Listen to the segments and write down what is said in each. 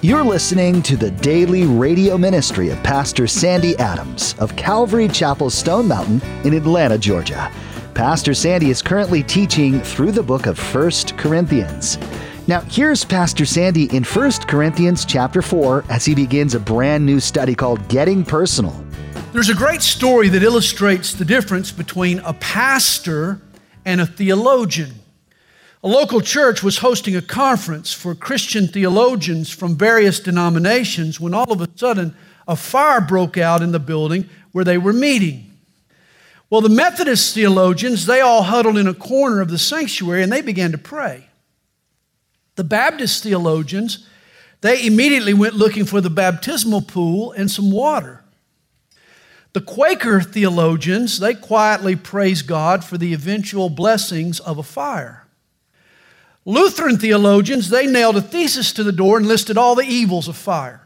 You're listening to the daily radio ministry of Pastor Sandy Adams of Calvary Chapel Stone Mountain in Atlanta, Georgia. Pastor Sandy is currently teaching through the book of 1 Corinthians. Now, here's Pastor Sandy in 1 Corinthians chapter 4 as he begins a brand new study called Getting Personal. There's a great story that illustrates the difference between a pastor and a theologian. A local church was hosting a conference for Christian theologians from various denominations when all of a sudden a fire broke out in the building where they were meeting. Well, the Methodist theologians, they all huddled in a corner of the sanctuary and they began to pray. The Baptist theologians, they immediately went looking for the baptismal pool and some water. The Quaker theologians, they quietly praised God for the eventual blessings of a fire. Lutheran theologians, they nailed a thesis to the door and listed all the evils of fire.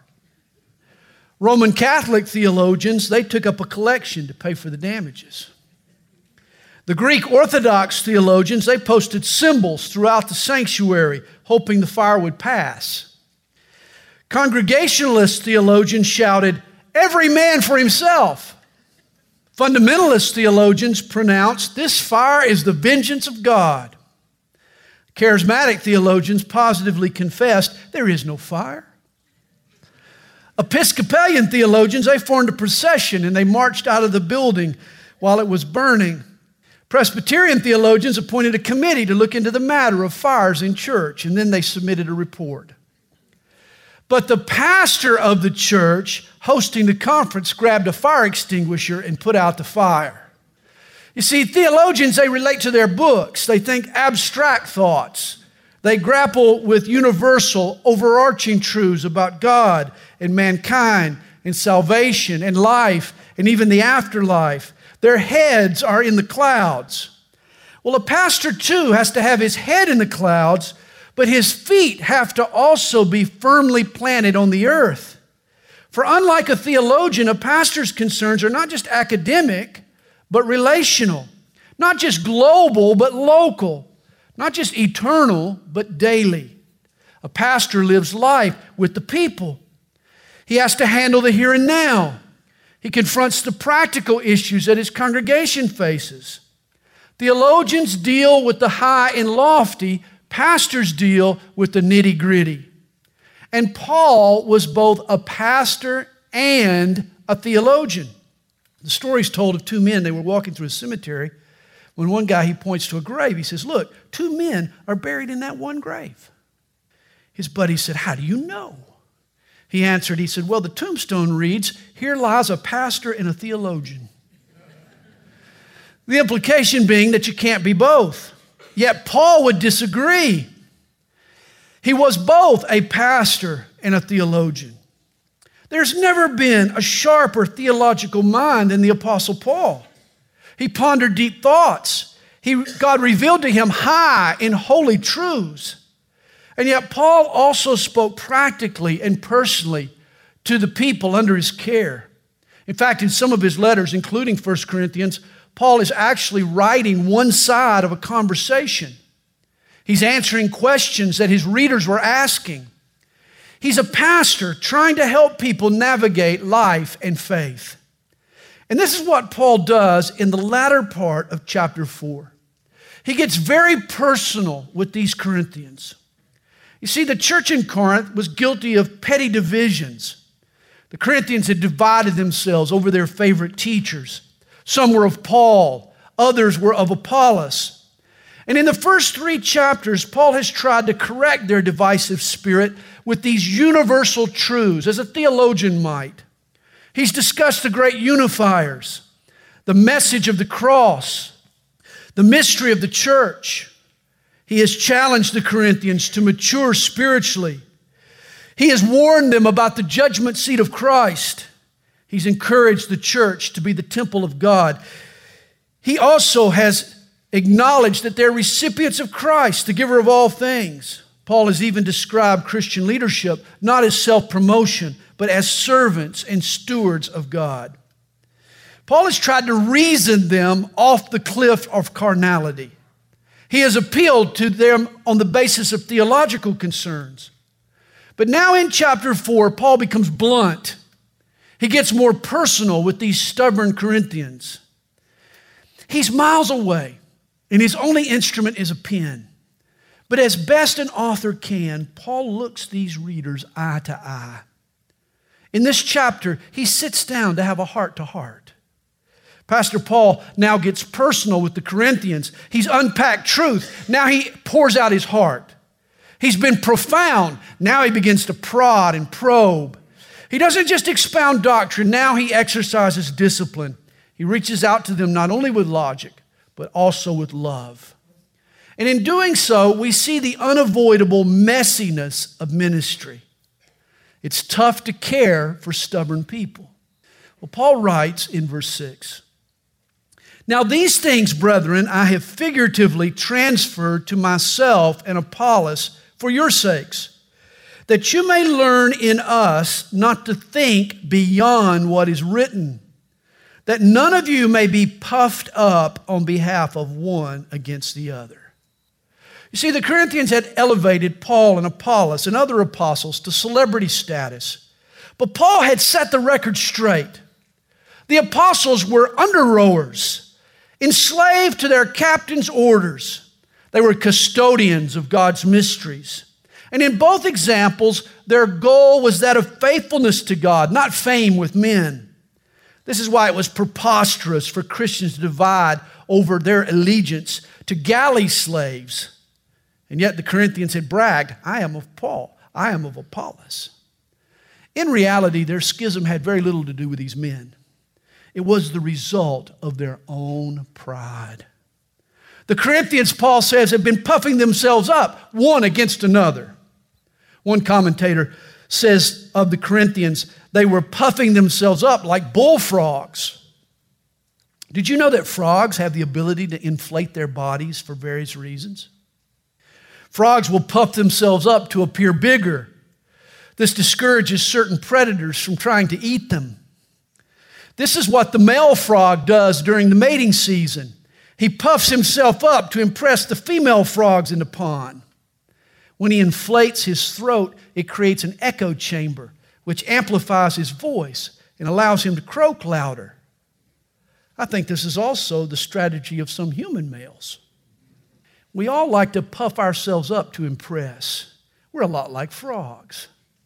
Roman Catholic theologians, they took up a collection to pay for the damages. The Greek Orthodox theologians, they posted symbols throughout the sanctuary, hoping the fire would pass. Congregationalist theologians shouted, "Every man for himself." Fundamentalist theologians pronounced, "This fire is the vengeance of God." Charismatic theologians positively confessed, "There is no fire." Episcopalian theologians, they formed a procession and they marched out of the building while it was burning. Presbyterian theologians appointed a committee to look into the matter of fires in church, and then they submitted a report. But the pastor of the church hosting the conference grabbed a fire extinguisher and put out the fire. You see, theologians, they relate to their books. They think abstract thoughts. They grapple with universal, overarching truths about God and mankind and salvation and life and even the afterlife. Their heads are in the clouds. Well, a pastor too has to have his head in the clouds, but his feet have to also be firmly planted on the earth. For unlike a theologian, a pastor's concerns are not just academic, but relational. Not just global, but local. Not just eternal, but daily. A pastor lives life with the people. He has to handle the here and now. He confronts the practical issues that his congregation faces. Theologians deal with the high and lofty. Pastors deal with the nitty-gritty. And Paul was both a pastor and a theologian. The story is told of two men. They were walking through a cemetery when one guy, he points to a grave. He says, "Look, two men are buried in that one grave." His buddy said, "How do you know?" He answered, he said, "Well, the tombstone reads, 'Here lies a pastor and a theologian.'" The implication being that you can't be both. Yet Paul would disagree. He was both a pastor and a theologian. There's never been a sharper theological mind than the Apostle Paul. He pondered deep thoughts. God revealed to him high and holy truths. And yet Paul also spoke practically and personally to the people under his care. In fact, in some of his letters, including 1 Corinthians, Paul is actually writing one side of a conversation. He's answering questions that his readers were asking. He's a pastor trying to help people navigate life and faith. And this is what Paul does in the latter part of chapter 4. He gets very personal with these Corinthians. You see, the church in Corinth was guilty of petty divisions. The Corinthians had divided themselves over their favorite teachers. Some were of Paul, others were of Apollos. And in the first 3 chapters, Paul has tried to correct their divisive spirit with these universal truths, as a theologian might. He's discussed the great unifiers, the message of the cross, the mystery of the church. He has challenged the Corinthians to mature spiritually. He has warned them about the judgment seat of Christ. He's encouraged the church to be the temple of God. He also has acknowledged that they're recipients of Christ, the giver of all things. Paul has even described Christian leadership not as self-promotion, but as servants and stewards of God. Paul has tried to reason them off the cliff of carnality. He has appealed to them on the basis of theological concerns. But now in chapter 4, Paul becomes blunt. He gets more personal with these stubborn Corinthians. He's miles away, and his only instrument is a pen. But as best an author can, Paul looks these readers eye to eye. In this chapter, he sits down to have a heart-to-heart. Pastor Paul now gets personal with the Corinthians. He's unpacked truth. Now he pours out his heart. He's been profound. Now he begins to prod and probe. He doesn't just expound doctrine. Now he exercises discipline. He reaches out to them not only with logic, but also with love. And in doing so, we see the unavoidable messiness of ministry. It's tough to care for stubborn people. Well, Paul writes in verse 6, "Now these things, brethren, I have figuratively transferred to myself and Apollos for your sakes, that you may learn in us not to think beyond what is written, that none of you may be puffed up on behalf of one against the other." You see, the Corinthians had elevated Paul and Apollos and other apostles to celebrity status. But Paul had set the record straight. The apostles were under-rowers, enslaved to their captain's orders. They were custodians of God's mysteries. And in both examples, their goal was that of faithfulness to God, not fame with men. This is why it was preposterous for Christians to divide over their allegiance to galley slaves. And yet the Corinthians had bragged, "I am of Paul, I am of Apollos." In reality, their schism had very little to do with these men. It was the result of their own pride. The Corinthians, Paul says, have been puffing themselves up one against another. One commentator says of the Corinthians, they were puffing themselves up like bullfrogs. Did you know that frogs have the ability to inflate their bodies for various reasons? Frogs will puff themselves up to appear bigger. This discourages certain predators from trying to eat them. This is what the male frog does during the mating season. He puffs himself up to impress the female frogs in the pond. When he inflates his throat, it creates an echo chamber, which amplifies his voice and allows him to croak louder. I think this is also the strategy of some human males. We all like to puff ourselves up to impress. We're a lot like frogs.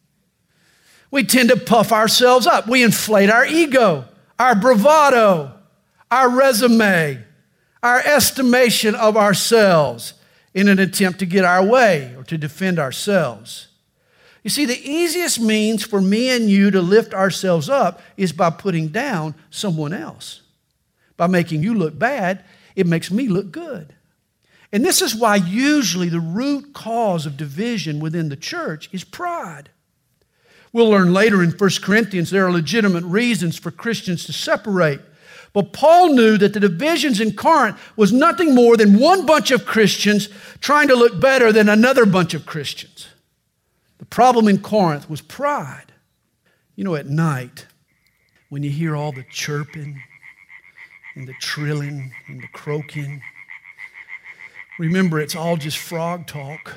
We tend to puff ourselves up. We inflate our ego, our bravado, our resume, our estimation of ourselves in an attempt to get our way or to defend ourselves. You see, the easiest means for me and you to lift ourselves up is by putting down someone else. By making you look bad, it makes me look good. And this is why usually the root cause of division within the church is pride. We'll learn later in 1 Corinthians there are legitimate reasons for Christians to separate. But Paul knew that the divisions in Corinth was nothing more than one bunch of Christians trying to look better than another bunch of Christians. The problem in Corinth was pride. You know, at night, when you hear all the chirping and the trilling and the croaking, remember, it's all just frog talk.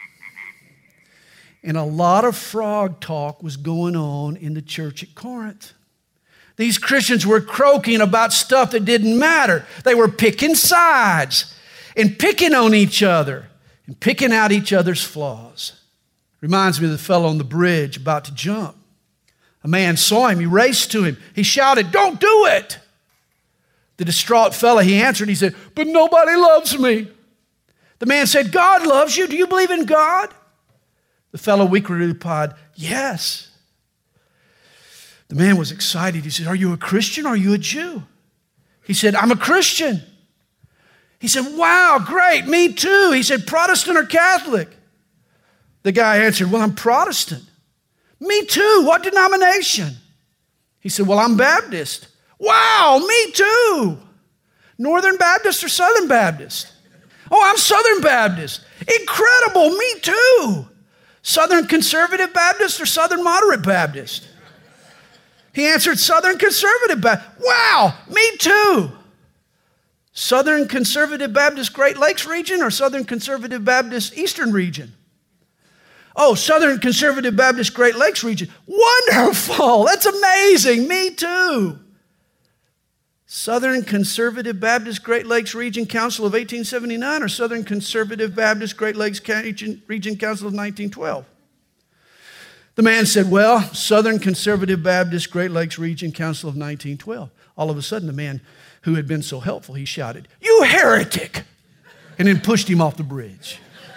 And a lot of frog talk was going on in the church at Corinth. These Christians were croaking about stuff that didn't matter. They were picking sides and picking on each other and picking out each other's flaws. Reminds me of the fellow on the bridge about to jump. A man saw him. He raced to him. He shouted, "Don't do it!" The distraught fellow, he answered, he said, "But nobody loves me." The man said, "God loves you. Do you believe in God?" The fellow weakly replied, "Yes." The man was excited. He said, "Are you a Christian or are you a Jew?" He said, "I'm a Christian." He said, "Wow, great, me too." He said, "Protestant or Catholic?" The guy answered, "Well, I'm Protestant." "Me too. What denomination?" He said, "Well, I'm Baptist." "Wow, me too." "Northern Baptist or Southern Baptist?" "Oh, I'm Southern Baptist." "Incredible, me too." "Southern Conservative Baptist or Southern Moderate Baptist?" He answered, "Southern Conservative Baptist." "Wow, me too." "Southern Conservative Baptist Great Lakes region or Southern Conservative Baptist Eastern region?" Oh, Southern Conservative Baptist Great Lakes region. Wonderful. That's amazing. Me too. Southern Conservative Baptist Great Lakes Region Council of 1879 or Southern Conservative Baptist Great Lakes Region Council of 1912? The man said, well, Southern Conservative Baptist Great Lakes Region Council of 1912. All of a sudden, the man who had been so helpful, he shouted, "You heretic!" and then pushed him off the bridge.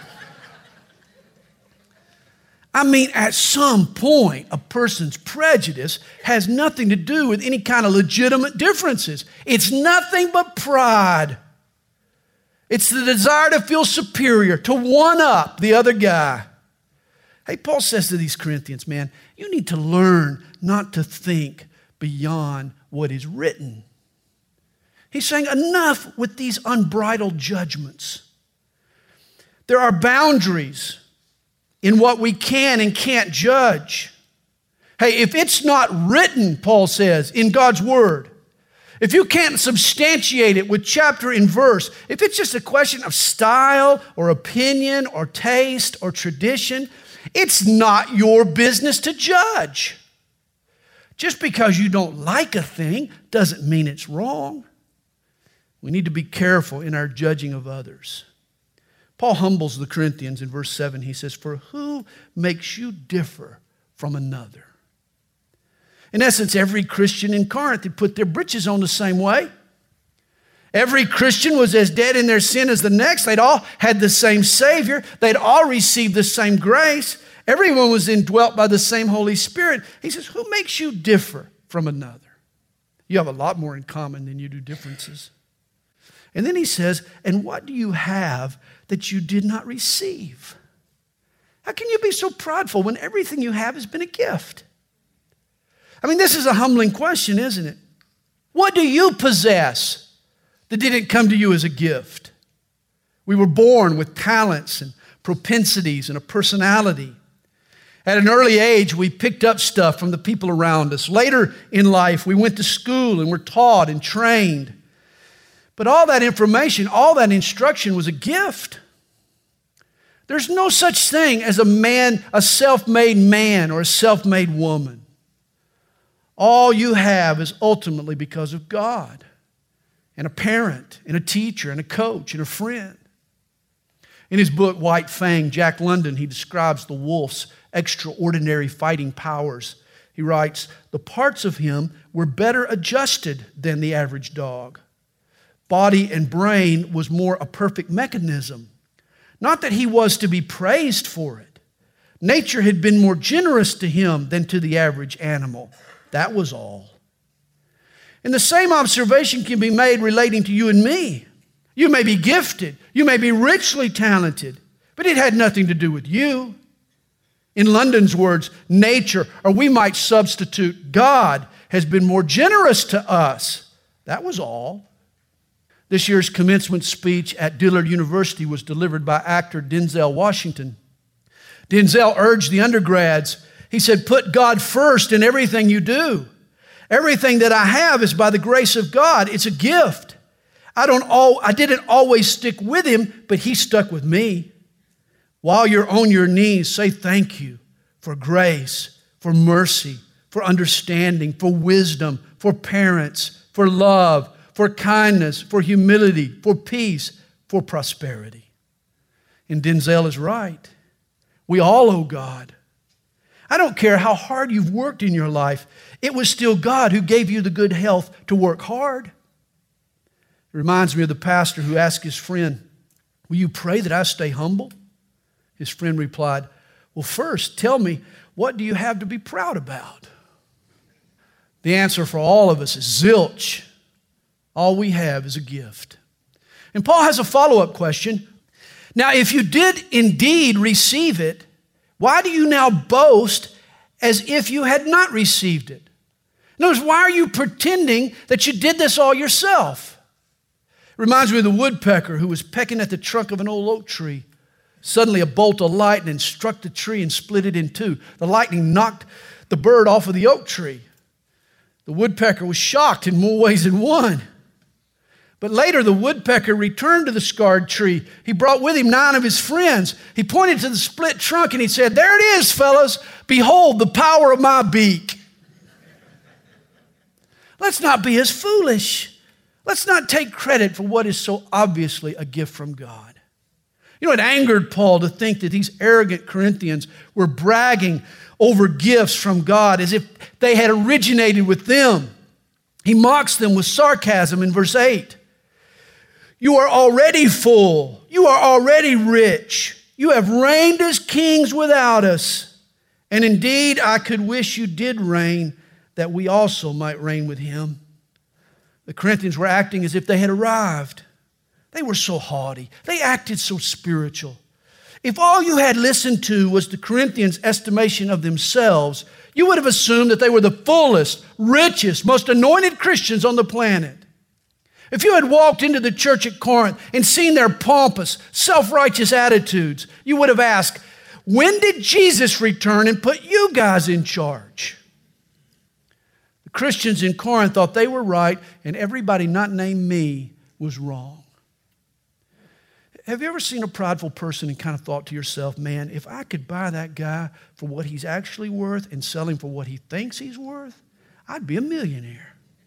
I mean, at some point, a person's prejudice has nothing to do with any kind of legitimate differences. It's nothing but pride. It's the desire to feel superior, to one-up the other guy. Hey, Paul says to these Corinthians, man, you need to learn not to think beyond what is written. He's saying enough with these unbridled judgments. There are boundaries in what we can and can't judge. Hey, if it's not written, Paul says, in God's Word, if you can't substantiate it with chapter and verse, if it's just a question of style or opinion or taste or tradition, it's not your business to judge. Just because you don't like a thing doesn't mean it's wrong. We need to be careful in our judging of others. Paul humbles the Corinthians in verse 7. He says, "For who makes you differ from another?" In essence, every Christian in Corinth had put their britches on the same way. Every Christian was as dead in their sin as the next. They'd all had the same Savior. They'd all received the same grace. Everyone was indwelt by the same Holy Spirit. He says, who makes you differ from another? You have a lot more in common than you do differences. And then he says, and what do you have that you did not receive? How can you be so prideful when everything you have has been a gift? I mean, this is a humbling question, isn't it? What do you possess that didn't come to you as a gift? We were born with talents and propensities and a personality. At an early age, we picked up stuff from the people around us. Later in life, we went to school and were taught and trained. But all that information, all that instruction was a gift. There's no such thing as a self-made man or a self-made woman. All you have is ultimately because of God and a parent and a teacher and a coach and a friend. In his book, White Fang, Jack London, he describes the wolf's extraordinary fighting powers. He writes, the parts of him were better adjusted than the average dog. Body and brain was more a perfect mechanism. Not that he was to be praised for it. Nature had been more generous to him than to the average animal. That was all. And the same observation can be made relating to you and me. You may be gifted. You may be richly talented, but it had nothing to do with you. In London's words, nature, or we might substitute God, has been more generous to us. That was all. This year's commencement speech at Dillard University was delivered by actor Denzel Washington. Denzel urged the undergrads, he said, put God first in everything you do. Everything that I have is by the grace of God. It's a gift. I didn't always stick with him, but he stuck with me. While you're on your knees, say thank you for grace, for mercy, for understanding, for wisdom, for parents, for love, for kindness, for humility, for peace, for prosperity. And Denzel is right. We all owe God. I don't care how hard you've worked in your life. It was still God who gave you the good health to work hard. It reminds me of the pastor who asked his friend, will you pray that I stay humble? His friend replied, well, first, tell me, what do you have to be proud about? The answer for all of us is zilch. All we have is a gift. And Paul has a follow-up question. Now, if you did indeed receive it, why do you now boast as if you had not received it? In other words, why are you pretending that you did this all yourself? It reminds me of the woodpecker who was pecking at the trunk of an old oak tree. Suddenly a bolt of lightning struck the tree and split it in two. The lightning knocked the bird off of the oak tree. The woodpecker was shocked in more ways than one. But later the woodpecker returned to the scarred tree. He brought with him 9 of his friends. He pointed to the split trunk and he said, "There it is, fellas. Behold the power of my beak." Let's not be as foolish. Let's not take credit for what is so obviously a gift from God. You know, it angered Paul to think that these arrogant Corinthians were bragging over gifts from God as if they had originated with them. He mocks them with sarcasm in verse 8. "You are already full. You are already rich. You have reigned as kings without us. And indeed, I could wish you did reign, that we also might reign with him." The Corinthians were acting as if they had arrived. They were so haughty. They acted so spiritual. If all you had listened to was the Corinthians' estimation of themselves, you would have assumed that they were the fullest, richest, most anointed Christians on the planet. If you had walked into the church at Corinth and seen their pompous, self-righteous attitudes, you would have asked, when did Jesus return and put you guys in charge? The Christians in Corinth thought they were right and everybody not named me was wrong. Have you ever seen a prideful person and kind of thought to yourself, man, if I could buy that guy for what he's actually worth and sell him for what he thinks he's worth, I'd be a millionaire.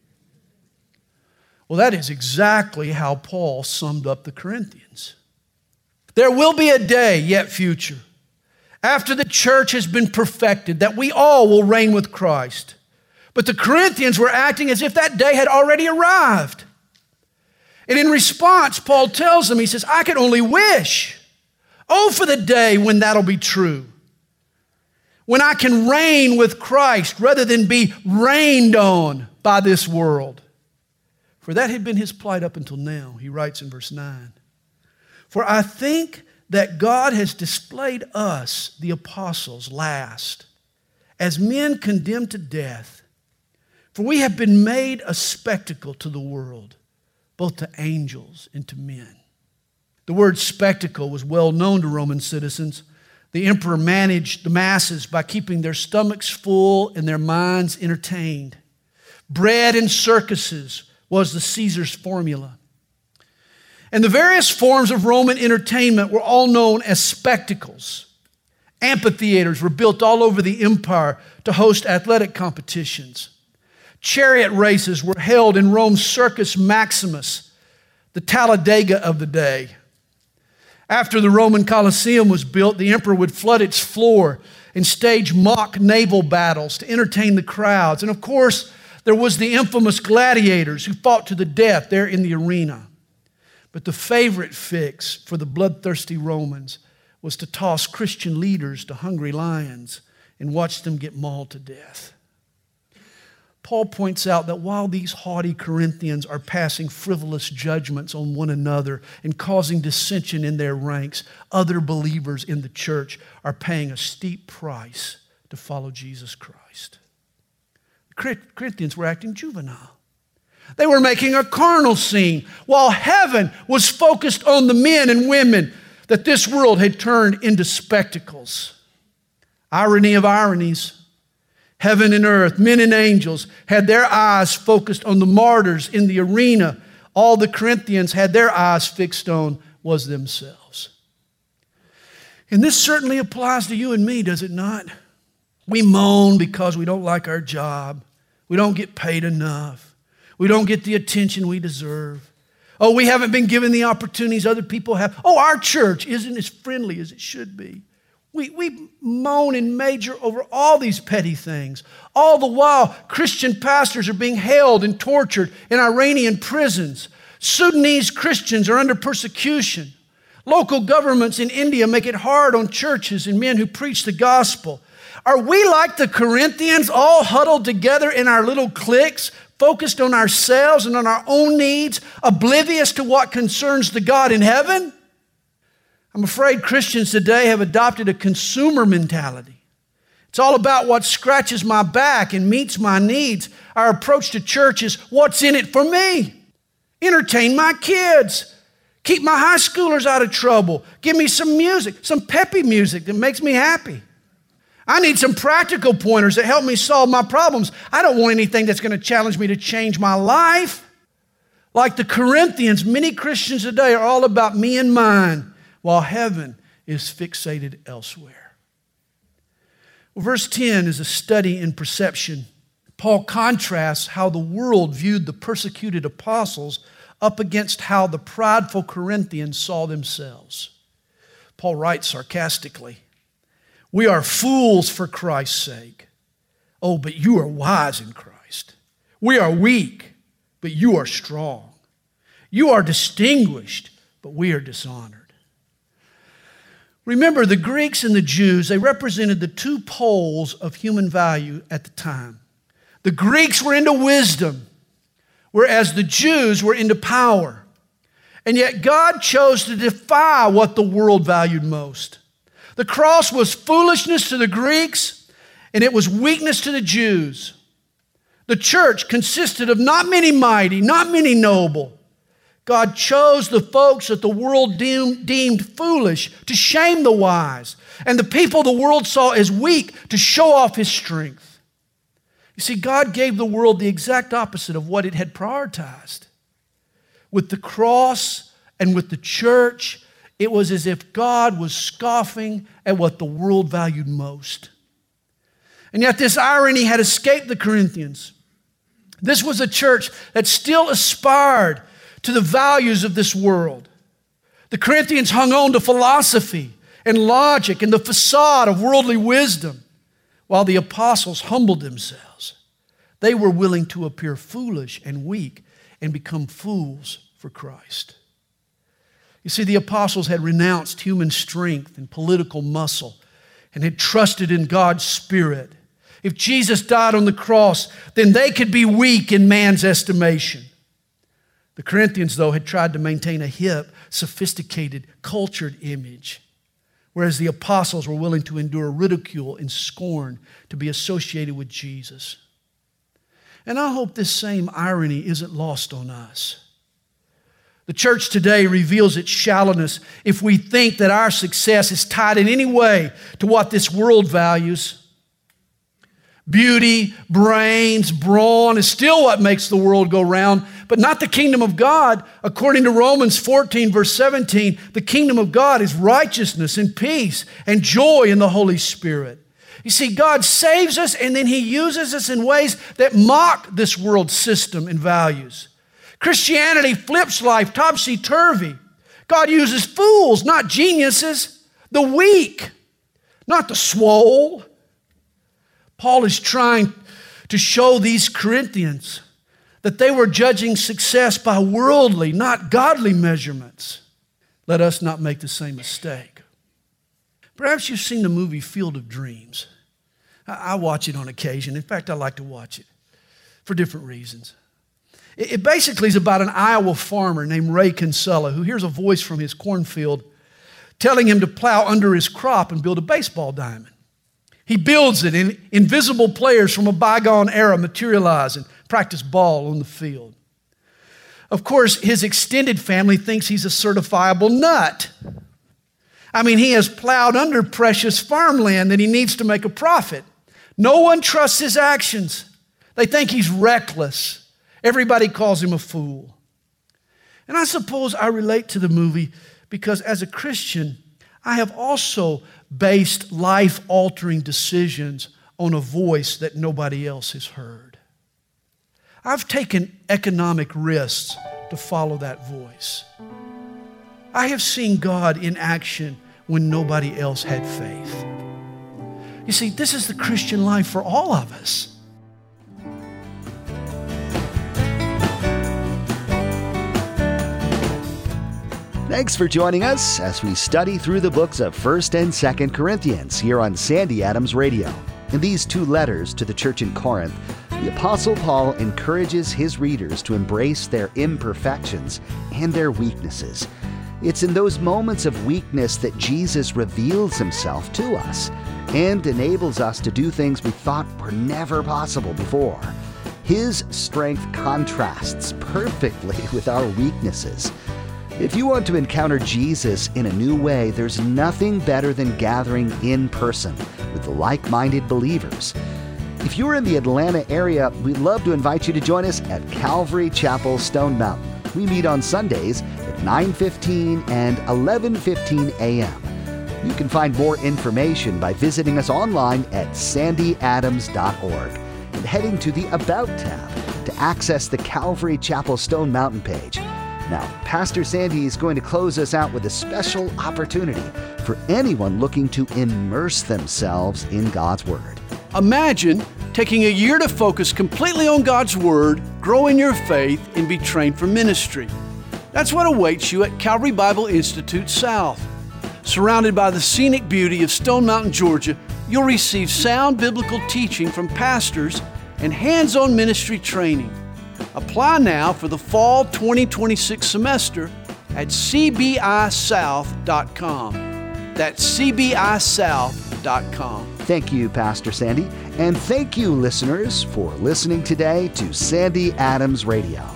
Well, that is exactly how Paul summed up the Corinthians. There will be a day, yet future, after the church has been perfected, that we all will reign with Christ. But the Corinthians were acting as if that day had already arrived. And in response, Paul tells them, he says, I could only wish. Oh, for the day when that'll be true. When I can reign with Christ rather than be reigned on by this world. For that had been his plight up until now. He writes in verse 9. For I think that God has displayed us, the apostles, last, as men condemned to death. For we have been made a spectacle to the world, both to angels and to men. The word spectacle was well known to Roman citizens. The emperor managed the masses by keeping their stomachs full and their minds entertained. Bread and circuses was the Caesar's formula. And the various forms of Roman entertainment were all known as spectacles. Amphitheaters were built all over the empire to host athletic competitions. Chariot races were held in Rome's Circus Maximus, the Talladega of the day. After the Roman Colosseum was built, the emperor would flood its floor and stage mock naval battles to entertain the crowds. And of course, there was the infamous gladiators who fought to the death there in the arena. But the favorite fix for the bloodthirsty Romans was to toss Christian leaders to hungry lions and watch them get mauled to death. Paul points out that while these haughty Corinthians are passing frivolous judgments on one another and causing dissension in their ranks, other believers in the church are paying a steep price to follow Jesus Christ. The Corinthians were acting juvenile. They were making a carnal scene while heaven was focused on the men and women that this world had turned into spectacles. Irony of ironies. Heaven and earth, men and angels, had their eyes focused on the martyrs in the arena. All the Corinthians had their eyes fixed on was themselves. And this certainly applies to you and me, does it not? We moan because we don't like our job. We don't get paid enough. We don't get the attention we deserve. Oh, we haven't been given the opportunities other people have. Oh, our church isn't as friendly as it should be. We moan and major over all these petty things. All the while, Christian pastors are being held and tortured in Iranian prisons. Sudanese Christians are under persecution. Local governments in India make it hard on churches and men who preach the gospel. Are we like the Corinthians, all huddled together in our little cliques, focused on ourselves and on our own needs, oblivious to what concerns the God in heaven? I'm afraid Christians today have adopted a consumer mentality. It's all about what scratches my back and meets my needs. Our approach to church is, what's in it for me? Entertain my kids. Keep my high schoolers out of trouble. Give me some music, some peppy music that makes me happy. I need some practical pointers that help me solve my problems. I don't want anything that's going to challenge me to change my life. Like the Corinthians, many Christians today are all about me and mine, while heaven is fixated elsewhere. Well, verse 10 is a study in perception. Paul contrasts how the world viewed the persecuted apostles up against how the prideful Corinthians saw themselves. Paul writes sarcastically, "We are fools for Christ's sake. Oh, but you are wise in Christ. We are weak, but you are strong. You are distinguished, but we are dishonored." Remember, the Greeks and the Jews, they represented the two poles of human value at the time. The Greeks were into wisdom, whereas the Jews were into power. And yet God chose to defy what the world valued most. The cross was foolishness to the Greeks, and it was weakness to the Jews. The church consisted of not many mighty, not many noble. God chose the folks that the world deemed foolish to shame the wise, and the people the world saw as weak to show off His strength. You see, God gave the world the exact opposite of what it had prioritized. With the cross and with the church, it was as if God was scoffing at what the world valued most. And yet this irony had escaped the Corinthians. This was a church that still aspired to the values of this world. The Corinthians hung on to philosophy and logic and the facade of worldly wisdom, while the apostles humbled themselves. They were willing to appear foolish and weak and become fools for Christ. You see, the apostles had renounced human strength and political muscle and had trusted in God's Spirit. If Jesus died on the cross, then they could be weak in man's estimation. The Corinthians, though, had tried to maintain a hip, sophisticated, cultured image, whereas the apostles were willing to endure ridicule and scorn to be associated with Jesus. And I hope this same irony isn't lost on us. The church today reveals its shallowness if we think that our success is tied in any way to what this world values. Beauty, brains, brawn is still what makes the world go round, but not the kingdom of God. According to Romans 14, verse 17, the kingdom of God is righteousness and peace and joy in the Holy Spirit. You see, God saves us and then He uses us in ways that mock this world system and values. Christianity flips life topsy-turvy. God uses fools, not geniuses, the weak, not the swole. Paul is trying to show these Corinthians that they were judging success by worldly, not godly measurements. Let us not make the same mistake. Perhaps you've seen the movie Field of Dreams. I watch it on occasion. In fact, I like to watch it for different reasons. It basically is about an Iowa farmer named Ray Kinsella who hears a voice from his cornfield telling him to plow under his crop and build a baseball diamond. He builds it, and invisible players from a bygone era materialize and practice ball on the field. Of course, his extended family thinks he's a certifiable nut. I mean, he has plowed under precious farmland that he needs to make a profit. No one trusts his actions. They think he's reckless. Everybody calls him a fool. And I suppose I relate to the movie because as a Christian, I have also based life-altering decisions on a voice that nobody else has heard. I've taken economic risks to follow that voice. I have seen God in action when nobody else had faith. You see, this is the Christian life for all of us. Thanks for joining us as we study through the books of 1st and 2nd Corinthians here on Sandy Adams Radio. In these two letters to the church in Corinth, the Apostle Paul encourages his readers to embrace their imperfections and their weaknesses. It's in those moments of weakness that Jesus reveals himself to us and enables us to do things we thought were never possible before. His strength contrasts perfectly with our weaknesses. If you want to encounter Jesus in a new way, there's nothing better than gathering in person with like-minded believers. If you're in the Atlanta area, we'd love to invite you to join us at Calvary Chapel, Stone Mountain. We meet on Sundays at 9:15 and 11:15 a.m. You can find more information by visiting us online at sandyadams.org and heading to the About tab to access the Calvary Chapel Stone Mountain page. Now, Pastor Sandy is going to close us out with a special opportunity for anyone looking to immerse themselves in God's Word. Imagine taking a year to focus completely on God's Word, grow in your faith, and be trained for ministry. That's what awaits you at Calvary Bible Institute South. Surrounded by the scenic beauty of Stone Mountain, Georgia, you'll receive sound biblical teaching from pastors and hands-on ministry training. Apply now for the fall 2026 semester at cbisouth.com. That's cbisouth.com. Thank you, Pastor Sandy, and thank you, listeners, for listening today to Sandy Adams Radio.